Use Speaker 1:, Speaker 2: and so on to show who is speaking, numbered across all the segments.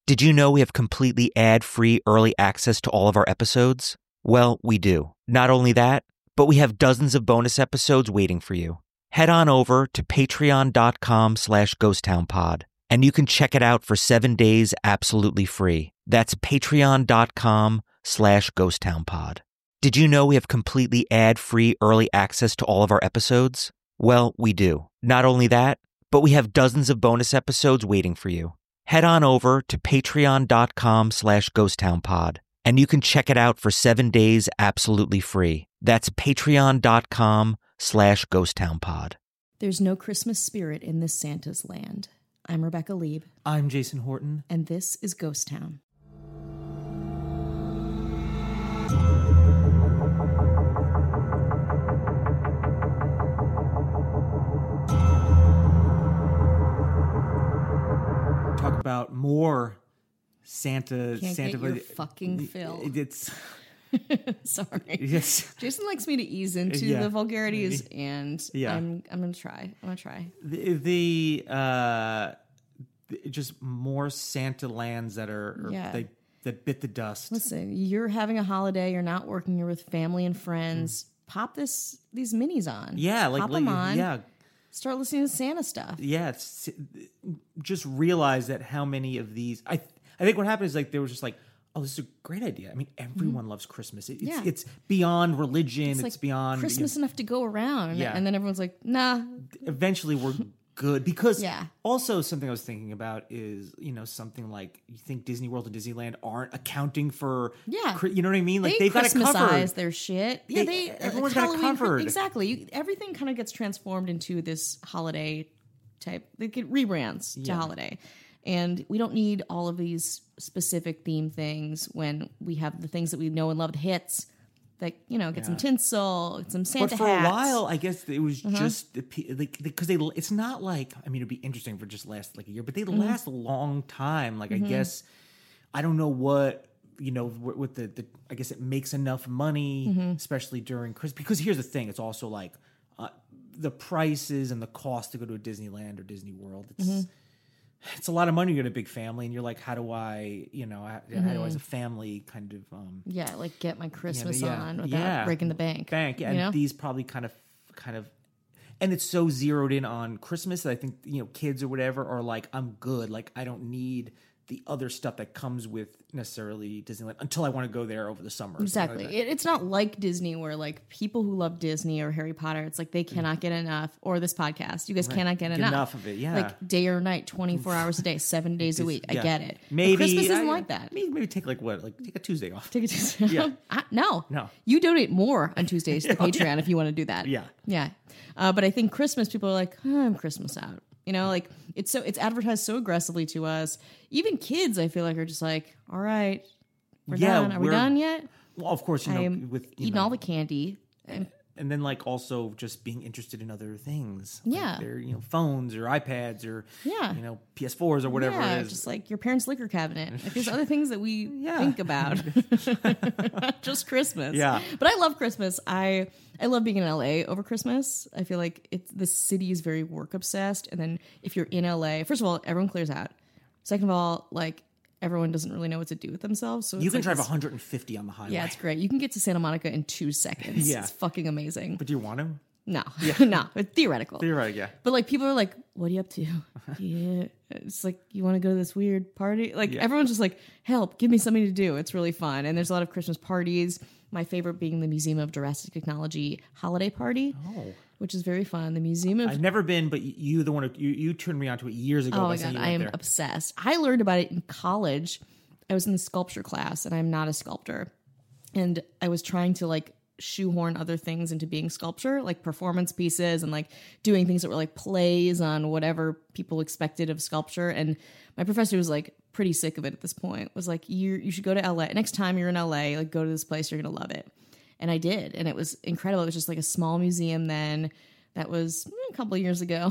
Speaker 1: Did you know we have completely ad-free early access to all of our episodes? Well, we do. Not only that, but we have dozens of bonus episodes waiting for you. Head on over to patreon.com/ghosttownpod, and you can check it out for 7 days absolutely free. That's patreon.com/ghosttownpod. Did you know we have completely ad-free early access to all of our episodes? Well, we do. Not only that, but we have dozens of bonus episodes waiting for you. Head on over to patreon.com/ghosttownpod, and you can check it out for 7 days absolutely free. That's patreon.com/ghosttownpod.
Speaker 2: There's no Christmas spirit in this Santa's land. I'm Rebecca Lieb.
Speaker 3: I'm Jason Horton.
Speaker 2: And this is Ghost Town.
Speaker 3: Talk about more Santa.
Speaker 2: Can't
Speaker 3: Santa,
Speaker 2: get your fucking fill.
Speaker 3: It's
Speaker 2: sorry.
Speaker 3: yes.
Speaker 2: Jason likes me to ease into the vulgarities, and
Speaker 3: Yeah.
Speaker 2: I'm gonna try. I'm gonna try.
Speaker 3: Just more Santa lands that are that bit the dust.
Speaker 2: Listen, you're having a holiday. You're not working. You're with family and friends. Pop these minis on.
Speaker 3: Yeah,
Speaker 2: pop them on.
Speaker 3: Yeah.
Speaker 2: Start listening to Santa stuff.
Speaker 3: Yeah, it's just realize that how many of these I think what happened is like they were just like, oh, this is a great idea. I mean, everyone loves Christmas. It's beyond religion. It's
Speaker 2: like
Speaker 3: beyond
Speaker 2: Christmas enough to go around.
Speaker 3: Yeah.
Speaker 2: And then everyone's like, nah.
Speaker 3: Eventually, we're good because
Speaker 2: Yeah.
Speaker 3: also something I was thinking about is something like you think Disney World and Disneyland aren't accounting for you know what I mean? Like they've got it covered.
Speaker 2: Christmasize their shit. Yeah,
Speaker 3: everyone's got it covered.
Speaker 2: Exactly. Everything kind of gets transformed into this holiday type. They get rebrands to holiday. And we don't need all of these specific theme things when we have the things that we know and love, the hits. Like, get some tinsel, get some Santa hats.
Speaker 3: But for a while, I guess it was just because it's not like, I mean, it'd be interesting for just last like a year, but they last a long time. Like, I guess, I don't know what, with the I guess it makes enough money, especially during Christmas. Because here's the thing, it's also like the prices and the cost to go to a Disneyland or Disney World. It's a lot of money to get a big family, and you're like, how do I, how do I as a family kind of...
Speaker 2: like get my Christmas on without breaking the bank.
Speaker 3: And these probably kind of... And it's so zeroed in on Christmas that I think, kids or whatever are like, I'm good. Like, I don't need the other stuff that comes with necessarily Disneyland until I want to go there over the summer.
Speaker 2: Exactly.
Speaker 3: Like
Speaker 2: it's not like Disney where like people who love Disney or Harry Potter, it's like they cannot get enough, or this podcast. You guys cannot get enough
Speaker 3: of it. Yeah.
Speaker 2: Like day or night, 24 hours a day, 7 days a week. I get it.
Speaker 3: Maybe
Speaker 2: but Christmas isn't like that.
Speaker 3: Maybe take take a Tuesday off.
Speaker 2: Take a Tuesday.
Speaker 3: Yeah.
Speaker 2: No. You donate more on Tuesdays to Patreon if you want to do that.
Speaker 3: Yeah.
Speaker 2: Yeah. But I think Christmas, people are like, I'm Christmas out. Like it's advertised so aggressively to us. Even kids, I feel like, are just like, all right, we're done. Are we done yet?
Speaker 3: Well, of course, with
Speaker 2: eating all the candy.
Speaker 3: And then like also just being interested in other things.
Speaker 2: Yeah.
Speaker 3: Like their, phones or iPads or,
Speaker 2: Yeah.
Speaker 3: PS4s or whatever it is.
Speaker 2: Just like your parents' liquor cabinet. Like there's other things that we think about. Just Christmas.
Speaker 3: Yeah.
Speaker 2: But I love Christmas. I love being in LA over Christmas. I feel like the city is very work obsessed. And then if you're in LA, first of all, everyone clears out. Second of all, like everyone doesn't really know what to do with themselves. So
Speaker 3: you can drive 150 on the highway.
Speaker 2: Yeah, it's great. You can get to Santa Monica in 2 seconds.
Speaker 3: Yeah.
Speaker 2: It's fucking amazing.
Speaker 3: But do you want to?
Speaker 2: No. No. It's theoretical.
Speaker 3: Yeah.
Speaker 2: But like people are like, what are you up to? Yeah. It's like, you want to go to this weird party? Like everyone's just like, help, give me something to do. It's really fun. And there's a lot of Christmas parties. My favorite being the Museum of Jurassic Technology holiday party. Oh. Which is very fun. The Museum of...
Speaker 3: I've never been, but you turned me onto it years ago.
Speaker 2: Oh my God, I am obsessed. I learned about it in college. I was in the sculpture class, and I'm not a sculptor. And I was trying to like shoehorn other things into being sculpture, like performance pieces and like doing things that were like plays on whatever people expected of sculpture. And my professor was like pretty sick of it at this point. Was like, you should go to LA. Next time you're in LA, like go to this place, you're going to love it. And I did. And it was incredible. It was just like a small museum then. That was a couple of years ago.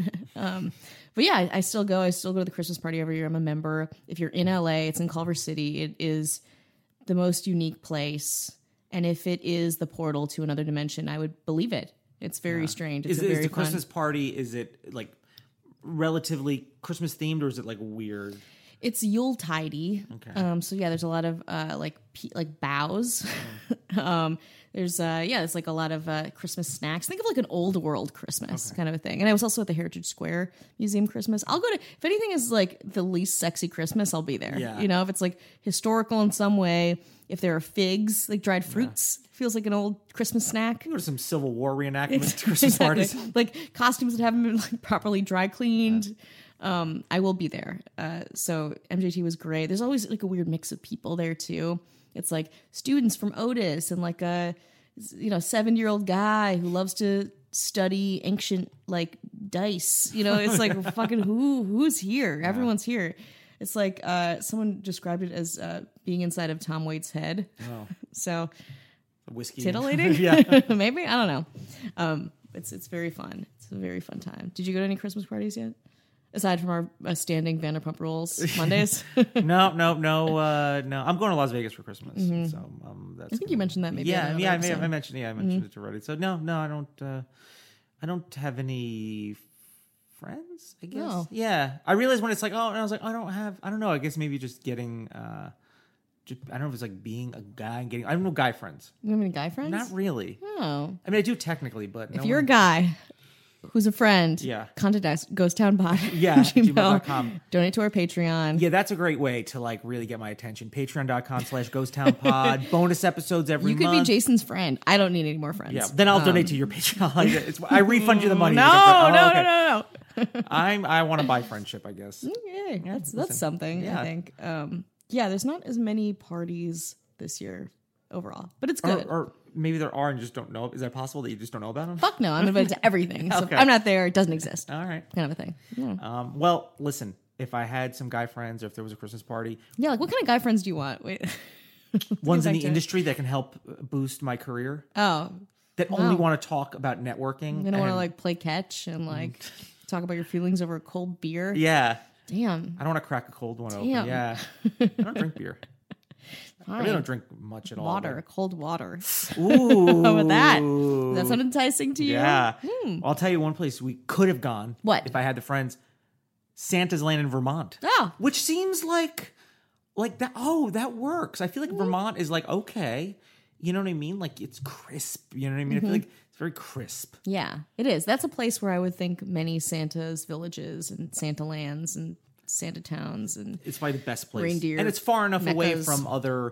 Speaker 2: But yeah, I still go. I still go to the Christmas party every year. I'm a member. If you're in LA, it's in Culver City. It is the most unique place. And if it is the portal to another dimension, I would believe it. It's very strange. It's
Speaker 3: is the Christmas party, is it like relatively Christmas themed, or is it like weird?
Speaker 2: It's Yuletide.
Speaker 3: Okay.
Speaker 2: So yeah, there's a lot of like boughs. There's it's like a lot of Christmas snacks. Think of like an old world Christmas kind of a thing. And I was also at the Heritage Square Museum Christmas. I'll go to, if anything is like the least sexy Christmas, I'll be there.
Speaker 3: Yeah.
Speaker 2: You know, if it's like historical in some way, if there are figs, like dried fruits, feels like an old Christmas snack.
Speaker 3: Go to some Civil War reenactment Christmas parties.
Speaker 2: Like costumes that haven't been like properly dry cleaned. I will be there. So MJT was great. There's always like a weird mix of people there too. It's like students from Otis and like a 7-year-old guy who loves to study ancient like dice. You know, it's like fucking who's here? Yeah. Everyone's here. It's like someone described it as being inside of Tom Waits' head.
Speaker 3: Oh.
Speaker 2: So
Speaker 3: whiskey.
Speaker 2: Titillating?
Speaker 3: Yeah.
Speaker 2: Maybe. I don't know. It's very fun. It's a very fun time. Did you go to any Christmas parties yet? Aside from our standing Vanderpump Rules Mondays?
Speaker 3: No. I'm going to Las Vegas for Christmas.
Speaker 2: Mm-hmm.
Speaker 3: So that's
Speaker 2: I think you mentioned that maybe.
Speaker 3: Yeah,
Speaker 2: in
Speaker 3: I
Speaker 2: episode.
Speaker 3: mentioned it already. So no, I don't have any friends, I guess.
Speaker 2: Oh.
Speaker 3: Yeah. I realized when it's like, and I was like, I don't know. I guess maybe just getting, I don't know if it's like being a guy and getting, I don't know guy friends.
Speaker 2: You have any guy friends?
Speaker 3: Not really.
Speaker 2: Oh.
Speaker 3: I mean, I do technically, but
Speaker 2: If you're a guy who's a friend, contact us, GhostTownPod.
Speaker 3: Yeah, gmail.com.
Speaker 2: Donate to our Patreon.
Speaker 3: Yeah, that's a great way to like really get my attention. Patreon.com/GhostTownPod. Bonus episodes every month.
Speaker 2: You could be Jason's friend. I don't need any more friends.
Speaker 3: Yeah, then I'll donate to your Patreon. I refund you the money.
Speaker 2: No.
Speaker 3: I want to buy friendship, I guess.
Speaker 2: Okay, that's something. Yeah. I think. There's not as many parties this year overall, but it's good.
Speaker 3: Or maybe there are and you just don't know. Is that possible that you just don't know about them?
Speaker 2: Fuck no, I'm invited to everything. So
Speaker 3: Okay.
Speaker 2: if I'm not there, it doesn't exist.
Speaker 3: All right.
Speaker 2: Kind of a thing. Yeah.
Speaker 3: Well, listen, if I had some guy friends or if there was a Christmas party.
Speaker 2: Yeah, like what kind of guy friends do you want? Wait.
Speaker 3: Ones in the industry that can help boost my career.
Speaker 2: Oh.
Speaker 3: That only want to talk about networking.
Speaker 2: They don't want to like play catch and like talk about your feelings over a cold beer.
Speaker 3: Yeah.
Speaker 2: Damn.
Speaker 3: I don't want to crack a cold one open.
Speaker 2: Damn.
Speaker 3: Yeah. I don't drink beer. I really don't drink much at all.
Speaker 2: Water, cold water.
Speaker 3: Ooh.
Speaker 2: How about that? That's not enticing to you?
Speaker 3: Yeah. I'll tell you one place we could have gone.
Speaker 2: What?
Speaker 3: If I had the friends. Santa's Land in Vermont.
Speaker 2: Oh.
Speaker 3: Which seems like that. Oh, that works. I feel like Vermont is like, okay. You know what I mean? Like it's crisp. You know what I mean? I feel like it's very crisp.
Speaker 2: Yeah, it is. That's a place where I would think many Santa's villages and Santa lands and Santa towns and
Speaker 3: it's probably the best place.
Speaker 2: Reindeer
Speaker 3: and it's far enough away
Speaker 2: meccas.
Speaker 3: from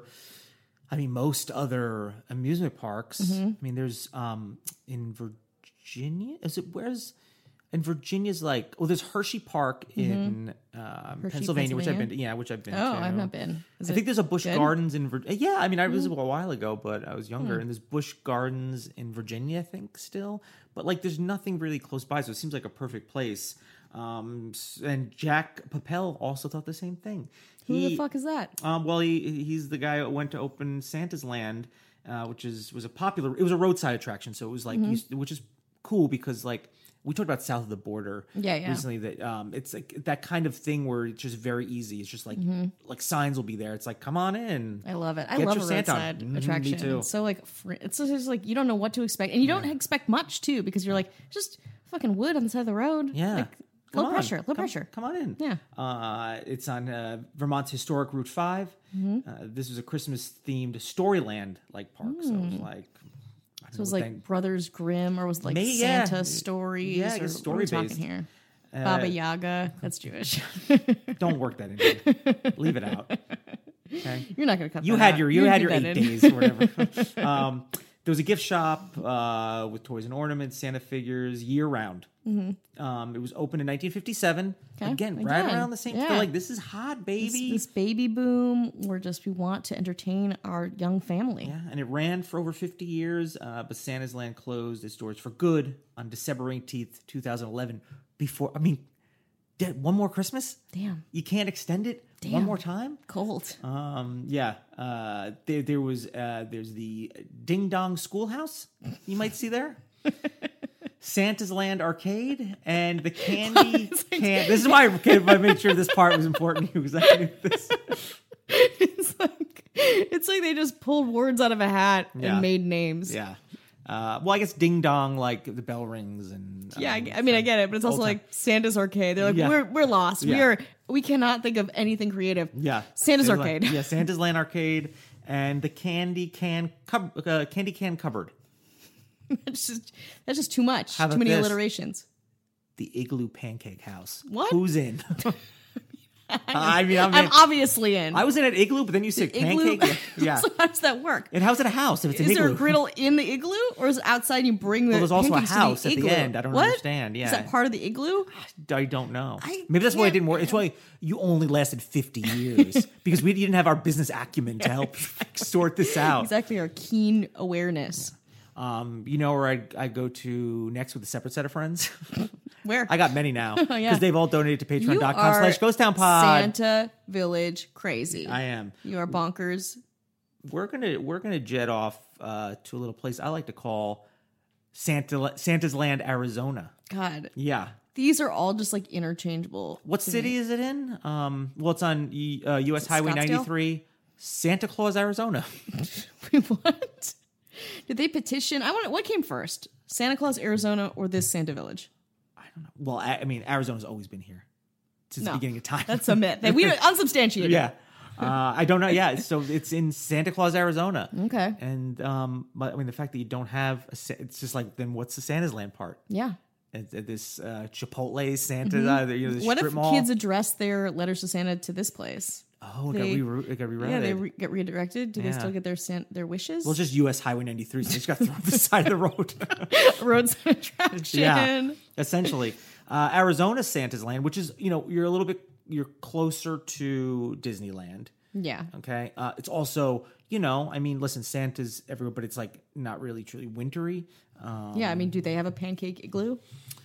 Speaker 3: most other amusement parks. I mean, there's in Virginia. In Virginia's like, there's Hershey Park in Pennsylvania, which I've been to. Which I've been to.
Speaker 2: Oh, I've not been.
Speaker 3: I think there's a Busch
Speaker 2: good?
Speaker 3: Gardens in Virginia. Yeah, I mean, I was a while ago, but I was younger. And there's Busch Gardens in Virginia, I think, still. But like, there's nothing really close by, so it seems like a perfect place. And Jack Papel also thought the same thing.
Speaker 2: Who the fuck is that?
Speaker 3: Well, he's the guy who went to open Santa's Land, which was a roadside attraction. So it was like, which is cool because like, we talked about south of the border recently that it's like that kind of thing where it's just very easy. It's just like signs will be there. It's like, come on in.
Speaker 2: I love it. I
Speaker 3: Get
Speaker 2: love
Speaker 3: your
Speaker 2: a
Speaker 3: Santa on.
Speaker 2: roadside attraction.
Speaker 3: Me too.
Speaker 2: It's so like it's just like you don't know what to expect, and you don't expect much too because you're like just fucking wood on the side of the road.
Speaker 3: Yeah.
Speaker 2: Like, low pressure.
Speaker 3: Come on in.
Speaker 2: Yeah.
Speaker 3: It's on Vermont's historic Route 5. This was a Christmas themed Storyland like park. So it was like.
Speaker 2: So it was like Brothers Grimm, or was it like Santa stories?
Speaker 3: Yeah, I
Speaker 2: or
Speaker 3: guess
Speaker 2: what are we
Speaker 3: story-based.
Speaker 2: talking here? Baba Yaga. That's Jewish.
Speaker 3: Don't work that in. Leave it out. Okay.
Speaker 2: You're not going to cut
Speaker 3: You
Speaker 2: that
Speaker 3: had
Speaker 2: out.
Speaker 3: your
Speaker 2: You're
Speaker 3: 8
Speaker 2: gonna keep that
Speaker 3: days or whatever. There was a gift shop with toys and ornaments, Santa figures, year round. It was opened in 1957. Again, right around the same. Yeah. Like this is hot, baby.
Speaker 2: This baby boom, where we want to entertain our young family.
Speaker 3: Yeah, and it ran for over 50 years. But Santa's Land closed its doors for good on December 18th, 2011. One more Christmas?
Speaker 2: Damn.
Speaker 3: You can't extend it one more time?
Speaker 2: Cold.
Speaker 3: There's the Ding Dong Schoolhouse you might see there. Santa's Land Arcade and the Candy Can. This is why I made sure this part was important to you because I knew this.
Speaker 2: It's like they just pulled words out of a hat and made names.
Speaker 3: Yeah. Well, I guess Ding Dong, like the bell rings and
Speaker 2: Yeah, I mean, I get it, but it's also
Speaker 3: old time.
Speaker 2: like Santa's Arcade. They're like,
Speaker 3: Yeah.
Speaker 2: we're lost.
Speaker 3: Yeah.
Speaker 2: We cannot think of anything creative.
Speaker 3: Yeah,
Speaker 2: Santa's
Speaker 3: Santa's
Speaker 2: Arcade.
Speaker 3: Yeah, Santa's Land Arcade and the candy can cupboard.
Speaker 2: that's just too much.
Speaker 3: How
Speaker 2: Too
Speaker 3: about
Speaker 2: many
Speaker 3: this?
Speaker 2: alliterations.
Speaker 3: The Igloo Pancake House.
Speaker 2: What?
Speaker 3: Who's in? I mean, I'm
Speaker 2: I'm
Speaker 3: in.
Speaker 2: obviously in.
Speaker 3: I was in an igloo, but then you said
Speaker 2: Igloo?
Speaker 3: pancake. Yeah.
Speaker 2: So how does that work?
Speaker 3: And how's it a house if it's an
Speaker 2: Is there
Speaker 3: igloo?
Speaker 2: a griddle in the igloo, or is it outside and you bring the
Speaker 3: Well, there's also a
Speaker 2: pancakes to
Speaker 3: house at the
Speaker 2: igloo?
Speaker 3: end. I don't
Speaker 2: What?
Speaker 3: understand. Yeah.
Speaker 2: Is that part of the igloo?
Speaker 3: I don't know.
Speaker 2: I
Speaker 3: Maybe that's why it
Speaker 2: can't-
Speaker 3: didn't work. It's why you only lasted 50 years because we didn't have our business acumen to help sort this out.
Speaker 2: Exactly, our keen awareness.
Speaker 3: You know where I go to next with a separate set of friends?
Speaker 2: Where?
Speaker 3: I got many now because
Speaker 2: Yeah.
Speaker 3: they've all donated to
Speaker 2: You are
Speaker 3: patreon.com/GhostTownPod.
Speaker 2: Santa Village crazy.
Speaker 3: I am.
Speaker 2: You are bonkers.
Speaker 3: We're gonna jet off to a little place I like to call Santa's Land, Arizona.
Speaker 2: God,
Speaker 3: Yeah.
Speaker 2: these are all just like interchangeable.
Speaker 3: What
Speaker 2: to
Speaker 3: city
Speaker 2: me.
Speaker 3: is it in? Well, it's on U.S. Highway
Speaker 2: Scottsdale?
Speaker 3: 93, Santa Claus, Arizona.
Speaker 2: What? Did they petition? What came first? Santa Claus, Arizona, or this Santa Village?
Speaker 3: Well, I mean, Arizona's always been here since the
Speaker 2: No.
Speaker 3: beginning of time.
Speaker 2: That's a myth. We unsubstantiated.
Speaker 3: Yeah. I don't know. Yeah. So it's in Santa Claus, Arizona.
Speaker 2: Okay.
Speaker 3: And but I mean, the fact that you don't have it's just like, then what's the Santa's Land part?
Speaker 2: Yeah.
Speaker 3: This Chipotle Santa, the
Speaker 2: What
Speaker 3: strip
Speaker 2: if
Speaker 3: mall.
Speaker 2: kids address their letters to Santa to this place?
Speaker 3: Oh, it got rerouted.
Speaker 2: Yeah, they get redirected. Do they
Speaker 3: Yeah.
Speaker 2: still get their wishes?
Speaker 3: Well, it's just U.S. Highway 93, so they just got thrown off the side of the road.
Speaker 2: Roadside attraction.
Speaker 3: Yeah, essentially. Arizona Santa's Land, which is, you're closer to Disneyland.
Speaker 2: Yeah.
Speaker 3: Okay. It's also, I mean, listen, Santa's everywhere, but it's like not really truly wintry.
Speaker 2: Yeah, I mean, do they have a pancake igloo?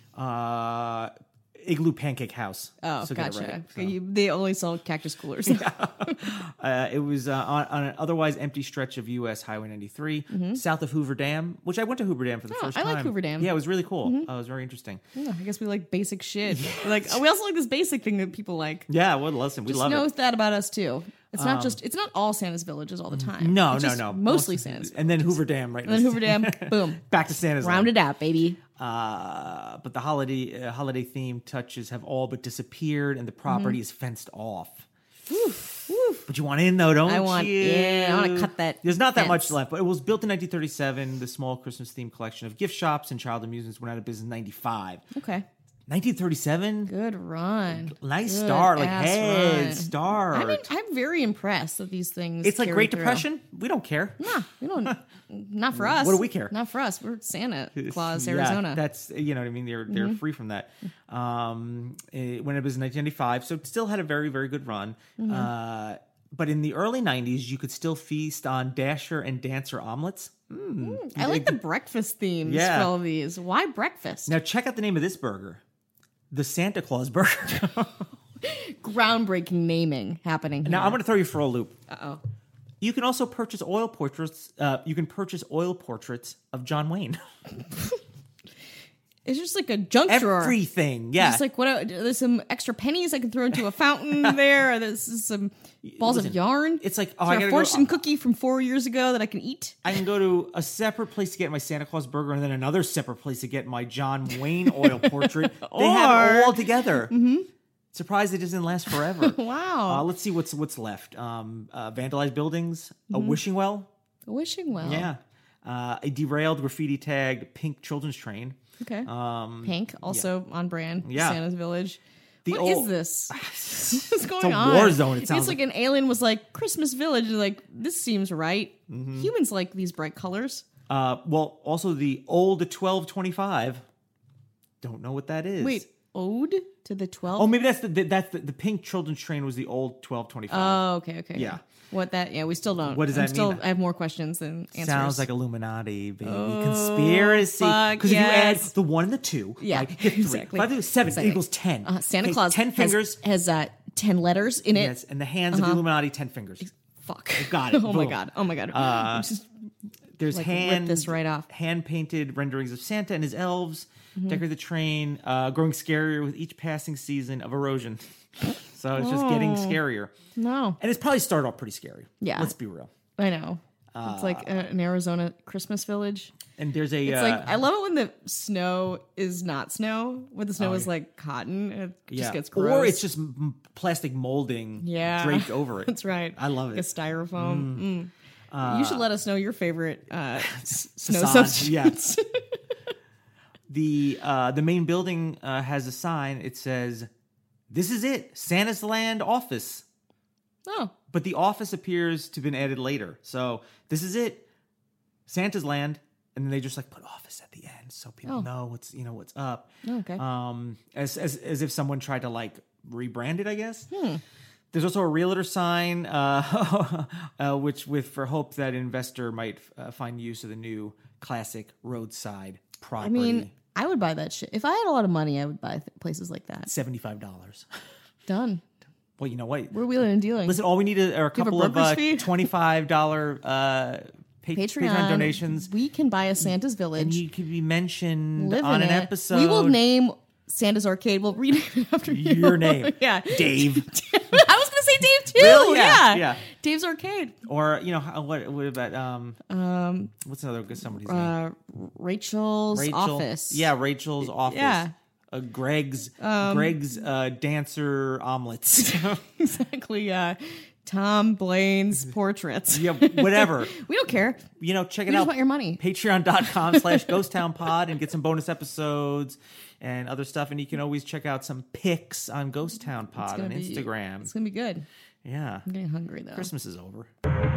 Speaker 3: Igloo Pancake House.
Speaker 2: Oh,
Speaker 3: So get it
Speaker 2: gotcha.
Speaker 3: right. So,
Speaker 2: They only sell cactus coolers.
Speaker 3: it was on an otherwise empty stretch of U.S. Highway 93, south of Hoover Dam, which I went to Hoover Dam for the first
Speaker 2: I
Speaker 3: time.
Speaker 2: like Hoover Dam.
Speaker 3: Yeah, it was really cool. It was very interesting.
Speaker 2: Yeah, I guess we like basic shit. We also like this basic thing that people like.
Speaker 3: Yeah, well, listen, we
Speaker 2: Just
Speaker 3: love
Speaker 2: know
Speaker 3: it.
Speaker 2: that about us too. It's not it's not all Santa's villages all the time.
Speaker 3: No,
Speaker 2: It's just
Speaker 3: no.
Speaker 2: Mostly Santa's.
Speaker 3: And then Hoover Dam, right?
Speaker 2: And then Hoover Dam, boom.
Speaker 3: Back to Santa's Land.
Speaker 2: Round it out, baby.
Speaker 3: But the holiday theme touches have all but disappeared, and the property is fenced off. But you want in though, don't you?
Speaker 2: I want to cut that.
Speaker 3: There's not that
Speaker 2: fence.
Speaker 3: much left, but it was built in 1937. The small Christmas themed collection of gift shops and child amusements went out of business in 95.
Speaker 2: Okay.
Speaker 3: 1937.
Speaker 2: Good run.
Speaker 3: Nice
Speaker 2: Good
Speaker 3: start, like
Speaker 2: ass
Speaker 3: head
Speaker 2: run.
Speaker 3: start.
Speaker 2: I mean, I'm very impressed that these things.
Speaker 3: It's like
Speaker 2: carry
Speaker 3: Great
Speaker 2: through.
Speaker 3: Depression. We don't care.
Speaker 2: Nah, we don't. Not for us.
Speaker 3: What do we care?
Speaker 2: Not for us. We're Santa Claus,
Speaker 3: Yeah,
Speaker 2: Arizona.
Speaker 3: that's what I mean. They're free from that. When it was 1995, so it still had a very, very good run. But in the early 90s, you could still feast on Dasher and Dancer omelets.
Speaker 2: I like the breakfast themes
Speaker 3: Yeah.
Speaker 2: for all of these. Why breakfast?
Speaker 3: Now check out the name of this burger, the Santa Claus burger.
Speaker 2: Groundbreaking naming happening here.
Speaker 3: Now I'm going to throw you for a loop.
Speaker 2: Uh-oh.
Speaker 3: You can also purchase oil portraits. You can purchase oil portraits of John Wayne.
Speaker 2: It's just like a junk drawer.
Speaker 3: Everything, yeah.
Speaker 2: Just like there's some extra pennies I can throw into a fountain there. There's some balls of yarn.
Speaker 3: It's like,
Speaker 2: Is
Speaker 3: I
Speaker 2: there
Speaker 3: gotta
Speaker 2: a
Speaker 3: go.
Speaker 2: fortune cookie from 4 years ago that I can eat.
Speaker 3: I can go to a separate place to get my Santa Claus burger, and then another separate place to get my John Wayne oil portrait. They have it all together. Surprised it doesn't last forever.
Speaker 2: Wow.
Speaker 3: Let's see what's left. Vandalized buildings, a wishing well,
Speaker 2: Wishing well.
Speaker 3: yeah, a derailed graffiti tagged pink children's train.
Speaker 2: Okay. Pink, also on brand.
Speaker 3: Yeah.
Speaker 2: Santa's Village.
Speaker 3: The
Speaker 2: What
Speaker 3: old-
Speaker 2: is this? What's going
Speaker 3: a
Speaker 2: on?
Speaker 3: war zone, it
Speaker 2: It's
Speaker 3: sounds
Speaker 2: like an alien was like, Christmas Village. And like, this seems right. Humans like these bright colors.
Speaker 3: Well, also the old 1225. Don't know what that is.
Speaker 2: Wait, ode to the 12?
Speaker 3: Oh, maybe that's the pink children's train was the old 1225.
Speaker 2: Oh, okay.
Speaker 3: Yeah.
Speaker 2: What that? Yeah, we still don't.
Speaker 3: What does that mean?
Speaker 2: I have more questions than answers.
Speaker 3: Sounds like Illuminati, baby. Conspiracy.
Speaker 2: fuck,
Speaker 3: Because if you add
Speaker 2: yes.
Speaker 3: the 1 and the 2,
Speaker 2: Yeah,
Speaker 3: right, get 3.
Speaker 2: exactly.
Speaker 3: 5 equals 7
Speaker 2: Exactly.
Speaker 3: equals 10.
Speaker 2: Santa
Speaker 3: Okay,
Speaker 2: Claus
Speaker 3: 10 fingers.
Speaker 2: has 10 letters in it.
Speaker 3: Yes, and the hands of the Illuminati, 10 fingers.
Speaker 2: Fuck.
Speaker 3: Got it.
Speaker 2: Oh my
Speaker 3: Boom.
Speaker 2: god. Oh my god. Just
Speaker 3: There's
Speaker 2: like, rip this right off.
Speaker 3: hand-painted renderings of Santa and his elves.
Speaker 2: Mm-hmm.
Speaker 3: Decorate the train, growing scarier with each passing season of erosion. So it's just getting scarier.
Speaker 2: no.
Speaker 3: And it's probably started off pretty scary.
Speaker 2: Yeah.
Speaker 3: Let's be real.
Speaker 2: I know. It's like an Arizona Christmas village.
Speaker 3: And there's a.
Speaker 2: It's like I love it when the snow is not snow. When the snow is like cotton, it just gets gross.
Speaker 3: Or it's just plastic molding draped over it.
Speaker 2: That's right.
Speaker 3: I love
Speaker 2: like
Speaker 3: it.
Speaker 2: a styrofoam. You should let us know your favorite snow
Speaker 3: Facade,
Speaker 2: substitutes.
Speaker 3: Yeah. The main building has a sign. It says, "This is it, Santa's Land office."
Speaker 2: Oh,
Speaker 3: But the office appears to have been added later. So this is it, Santa's Land, and then they just like put office at the end so people know what's up.
Speaker 2: okay.
Speaker 3: As if someone tried to like rebrand it, I guess. There's also a realtor sign, which for hope that investor might find use of the new classic roadside property.
Speaker 2: I mean, I would buy that shit. If I had a lot of money, I would buy places like that.
Speaker 3: $75.
Speaker 2: Done.
Speaker 3: Well, you know what?
Speaker 2: We're wheeling and dealing.
Speaker 3: Listen, all we need are a couple of
Speaker 2: broker's fee?
Speaker 3: $25 Patreon donations.
Speaker 2: We can buy a Santa's
Speaker 3: And
Speaker 2: Village.
Speaker 3: you could be mentioned
Speaker 2: Live
Speaker 3: on
Speaker 2: in
Speaker 3: an
Speaker 2: it.
Speaker 3: episode.
Speaker 2: We will name Santa's Arcade. We'll rename it after
Speaker 3: your name.
Speaker 2: Yeah.
Speaker 3: Dave.
Speaker 2: I was going to say Dave too.
Speaker 3: Really?
Speaker 2: Yeah.
Speaker 3: Yeah.
Speaker 2: Dave's Arcade.
Speaker 3: Or, what about, what's another good somebody's name?
Speaker 2: Rachel's Office.
Speaker 3: Yeah, Rachel's Office.
Speaker 2: Yeah.
Speaker 3: Greg's dancer omelets.
Speaker 2: Exactly. Tom Blaine's portraits.
Speaker 3: Yeah, whatever.
Speaker 2: We don't care.
Speaker 3: Check it
Speaker 2: We
Speaker 3: out.
Speaker 2: just want your money.
Speaker 3: Patreon.com/GhostTownPod and get some bonus episodes and other stuff. And you can always check out some pics on Ghost Town Pod on Instagram.
Speaker 2: It's going to be good.
Speaker 3: Yeah.
Speaker 2: I'm getting hungry, though.
Speaker 3: Christmas is over.